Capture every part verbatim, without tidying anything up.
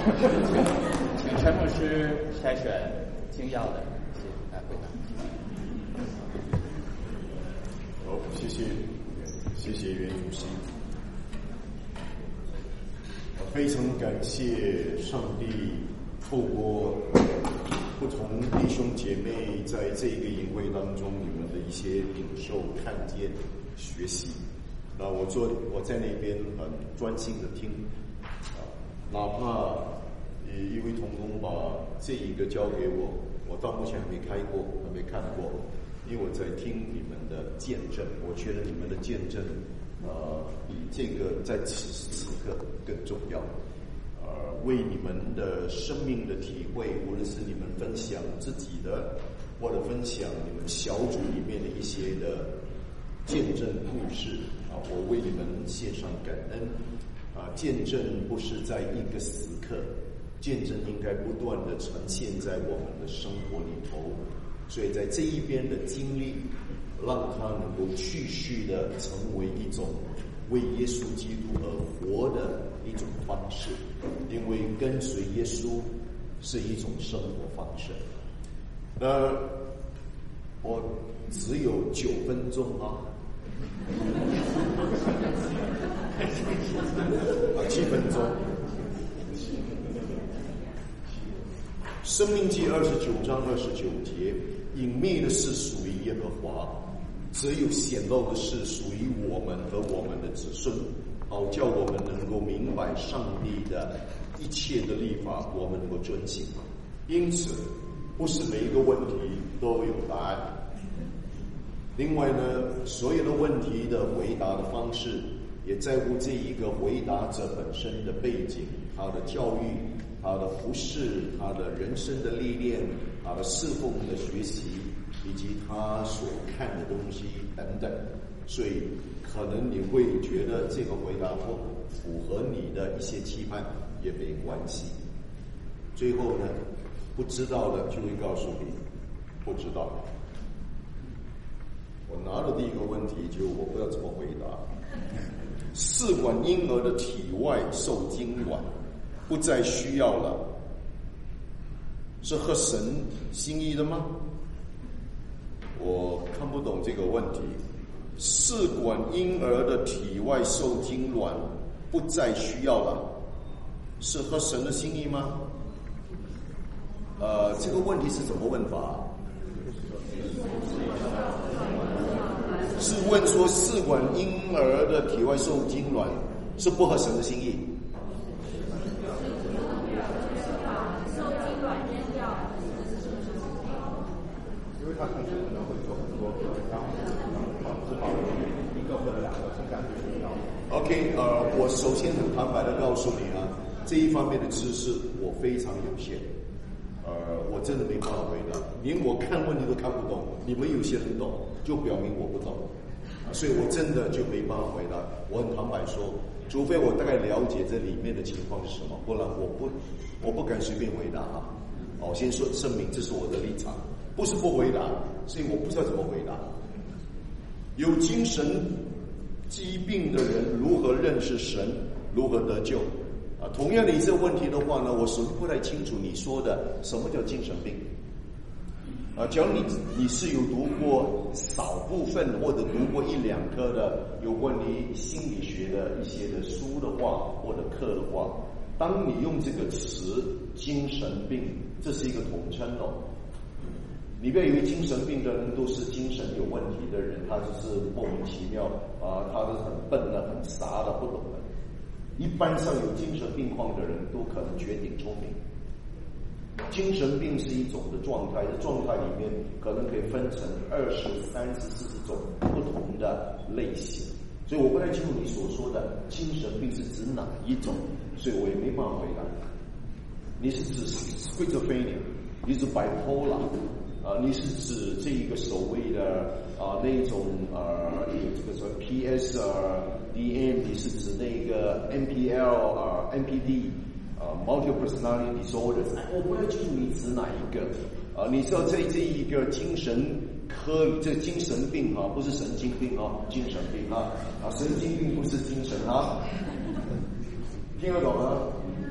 请陈牧师筛选精要的来回答。 好，谢谢，谢谢袁永新。非常感谢上帝透过不同弟兄姐妹在这个营会当中，你们的一些领受、看见、学习。那我做我在那边很专心的听，啊，哪怕一位同工把这一个交给我，我到目前还没开过，还没看过，因为我在听你们的见证，我觉得你们的见证。呃，比这个在此时此刻更重要。呃，为你们的生命的体会，无论是你们分享自己的，或者分享你们小组里面的一些的见证故事啊，我为你们献上感恩。啊，见证不是在一个时刻，见证应该不断的呈现在我们的生活里头。所以在这一边的经历，让它能够继续的成为一种为耶稣基督而活的一种方式，因为跟随耶稣是一种生活方式。那我只有九分钟啊，啊七分钟。申命记二十九章二十九节，隐秘的事属于耶和华，只有显露的事属于我们和我们的子孙，好叫我们能够明白上帝的一切的律法，我们能够遵行。因此，不是每一个问题都有答案。另外呢，所有的问题的回答的方式，也在乎这一个回答者本身的背景、他的教育、他的服侍、他的人生的历练、他的侍奉的学习，以及他所看的东西等等。所以可能你会觉得这个回答不符合你的一些期盼，也没关系。最后呢，不知道的就会告诉你不知道。我拿了第一个问题，就我不知道怎么回答。试管婴儿的体外受精卵不再需要了，是合神心意的吗？我看不懂这个问题。试管婴儿的体外受精卵不再需要了，是合神的心意吗？呃，这个问题是怎么问法？是问说试管婴儿的体外受精卵是不合神的心意？ 因为他同时可能会做很多个，然后只保留一个或者两个是感觉需要。 OK， 呃，我首先很坦白的告诉你啊，这一方面的知识我非常有限，呃，我真的没办法回答，连我看问题都看不懂，你们有些人懂，就表明我不懂，所以我真的就没办法回答。我很坦白说，除非我大概了解这里面的情况是什么，不然我不我不敢随便回答啊。好，先说声明，这是我的立场。不是不回答，所以我不知道怎么回答。有精神疾病的人如何认识神，如何得救？啊，同样的一个问题的话呢，我首先不太清楚你说的什么叫精神病。啊，假如你你是有读过少部分或者读过一两科的有关于心理学的一些的书的话，或者课的话，当你用这个词精神病，这是一个统称哦。你不要以为精神病的人都是精神有问题的人，他就是莫名其妙啊，他是很笨的、很傻的、不懂的。一般上有精神病况的人都可能绝顶聪明。精神病是一种的状态，这状态里面可能可以分成二十、三十、四十种不同的类型。所以我不太清楚你所说的精神病是指哪一种，所以我也没办法回答。你是指 schizophrenia， 你是 bipolar。啊、呃，你是指这一个所谓的啊、呃、那一种呃有这个说 P S 啊 D M， 你是指那个 N P L 啊、呃、N P D 啊、呃、multiple personality disorders？ 我不太清楚你指哪一个啊、呃？你知道在这一个精神科，这精神病啊，不是神经病啊，精神病啊啊，神经病不是精神啊，听得懂吗？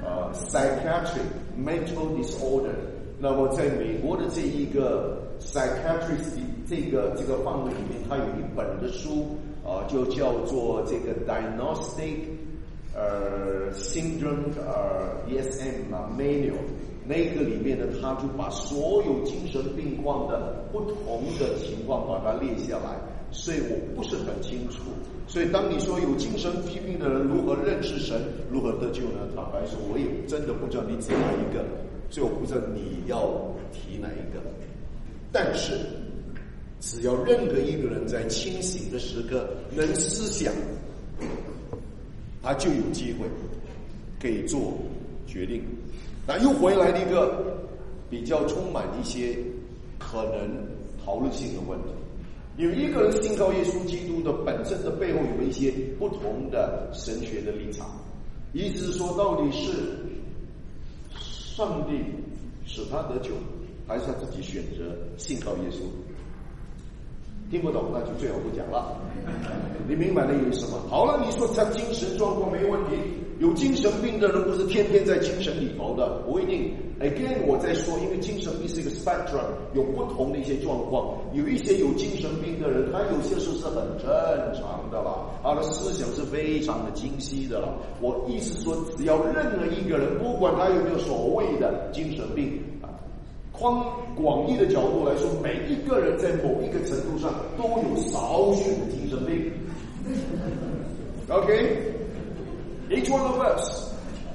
呃 psychiatric mental disorder。那么在美国的这一个 psychiatric 这个这个范围里面，它有一本的书啊、呃，就叫做这个 diagnostic 呃 syndrome 呃 D S M 啊 manual。那个里面呢，他就把所有精神病况的不同的情况把它列下来，所以我不是很清楚。所以当你说有精神疾病的人如何认识神，如何得救呢？坦白说，我也真的不知道你指哪一个，所以我不知道你要提哪一个。但是，只要任何一个人在清醒的时刻能思想，他就有机会可以做决定。那又回来了一个比较充满一些可能讨论性的问题。有一个人信靠耶稣基督的本身的背后有一些不同的神学的立场，意思是说，到底是上帝使他得救，还是他自己选择信靠耶稣？听不懂那就最好不讲了。你明白的意思什么？好了，你说他精神状况没问题，有精神病的人不是天天在精神里头的，不一定。Again， 我在说，因为精神病是一个 spectrum， 有不同的一些状况。有一些有精神病的人，他有些时候是很正常的啦，他的思想是非常的清晰的啦。我意思说，只要任何一个人，不管他有没有所谓的精神病，宽广义的角度来说，每一个人在某一个程度上都有少许的精神病。Okay，each one of us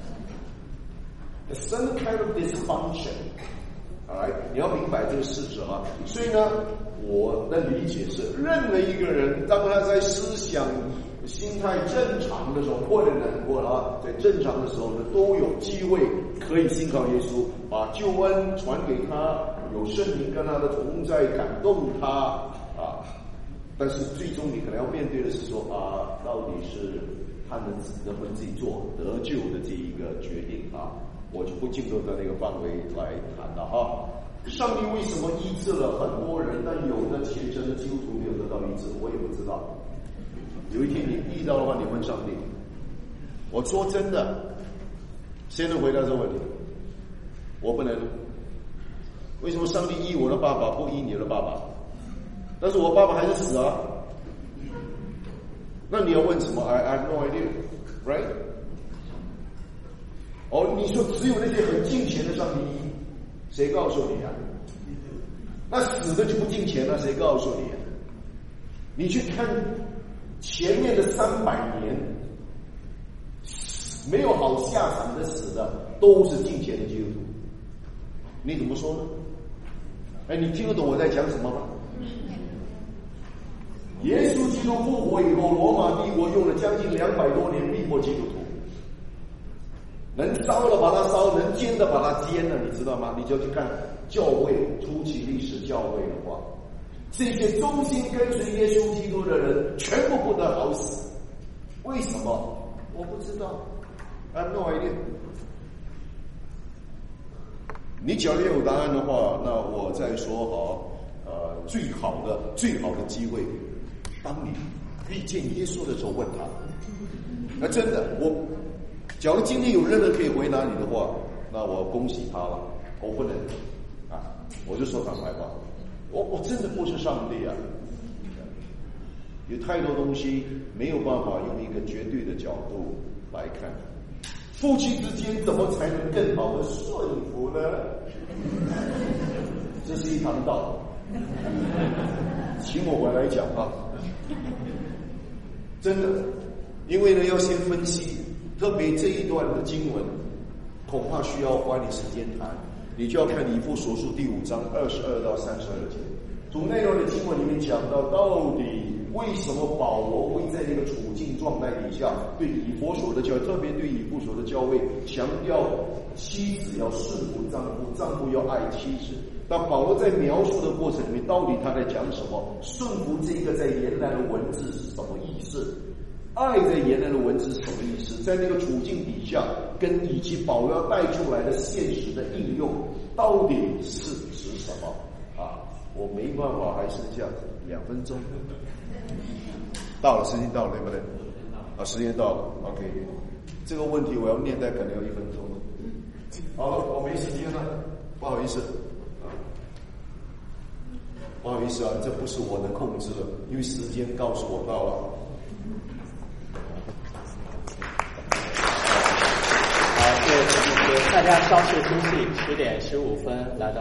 has some kind of dysfunction. Alright， 你要明白这个事实啊。所以呢，我的理解是，任何一个人当他在思想、心态正常的时候，或者难过了啊，在正常的时候呢，都有机会可以信靠耶稣，把救恩传给他，有圣灵跟他的同在感动他啊。但是最终你可能要面对的是说啊，到底是他能能不能自己做得救的这一个决定啊？我就不进入到那个范围来谈了哈。上帝为什么医治了很多人，但有的虔诚的基督徒没有得到医治？我也不知道。有一天你遇到的话，你问上帝。我说真的，谁能回答这个问题？我不能。为什么上帝医我的爸爸，不医你的爸爸？但是我爸爸还是死啊。那你要问什么 ？I I have no idea, right？ 哦，你说只有那些很敬虔的上帝医，谁告诉你啊？那死的就不敬虔了，谁告诉你啊？你去看前面的三百年，没有好下场的死的，都是敬虔的基督徒。你怎么说呢？哎，你听得懂我在讲什么吗？耶稣基督复活以后，罗马帝国用了将近两百多年逼迫基督徒。能烧了把它烧，能煎的把它煎了，你知道吗？你就去看教会初期历史教会的话，这些忠心跟随耶稣基督的人全部不得好死。为什么？我不知道。I have no idea。你假如有答案的话，那我再说好，呃，最好的最好的机会，当你遇见耶稣的时候问他。那真的，我。假如今天有任何可以回答你的话，那我恭喜他了。我不能啊，我就说坦白话，我我真的不是上帝啊。有太多东西没有办法用一个绝对的角度来看。夫妻之间怎么才能更好的顺服呢？这是一堂道，请我回来讲啊。真的，因为呢要先分析。特别这一段的经文，恐怕需要花点时间谈。你就要看以弗所书第五章二十二到三十二节。从那段的经文里面讲到，到底为什么保罗会在那个处境状态底下，对以弗所的教会，特别对以弗所的教会，强调妻子要顺服丈夫，丈夫要爱妻子。那保罗在描述的过程里面，到底他在讲什么？顺服这个在原来的文字是什么意思？爱在原来的文字是什么意思？在那个处境底下，跟以及保罗要带出来的现实的应用，到底是指什么？啊，我没办法，还剩下两分钟，到了，时间到了，对不对？啊，时间到了 ，OK。这个问题我要念，大概可能要一分钟。 好了，我没时间了，不好意思，啊，不好意思啊，这不是我能控制的，因为时间告诉我到了。 好，各位同学，大家稍事休息，十点十五分来到。